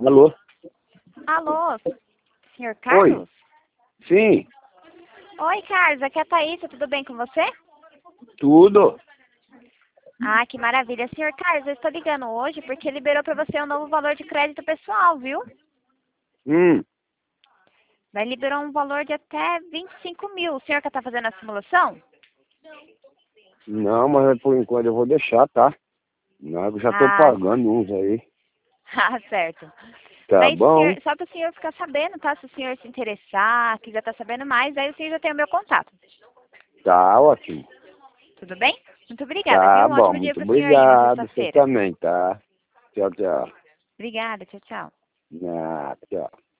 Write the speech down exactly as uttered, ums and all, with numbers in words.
Alô? Alô, senhor Carlos? Oi. Sim, Oi, Carlos, aqui é a Thaísa, tudo bem com você? tudo. Ah, que maravilha. Senhor Carlos, eu estou ligando hoje porque liberou para você um novo valor de crédito pessoal, viu? Hum, Vai liberar um valor de até vinte e cinco mil. O senhor que está fazendo a simulação? não, mas por enquanto eu vou deixar, tá? Não, eu já tô Ah, pagando uns aí. ah, certo. Tá Daí, bom? senhor, só para o senhor ficar sabendo, tá? Se o senhor se interessar, quiser estar sabendo mais, aí o senhor já tem o meu contato. Tá ótimo. Tudo bem? Muito obrigada, Tá viu? Um bom, ótimo dia muito para o senhor aí na obrigado. Você sexta-feira. também, tá? Tchau, tchau. Obrigada, tchau, tchau. Ah, tchau.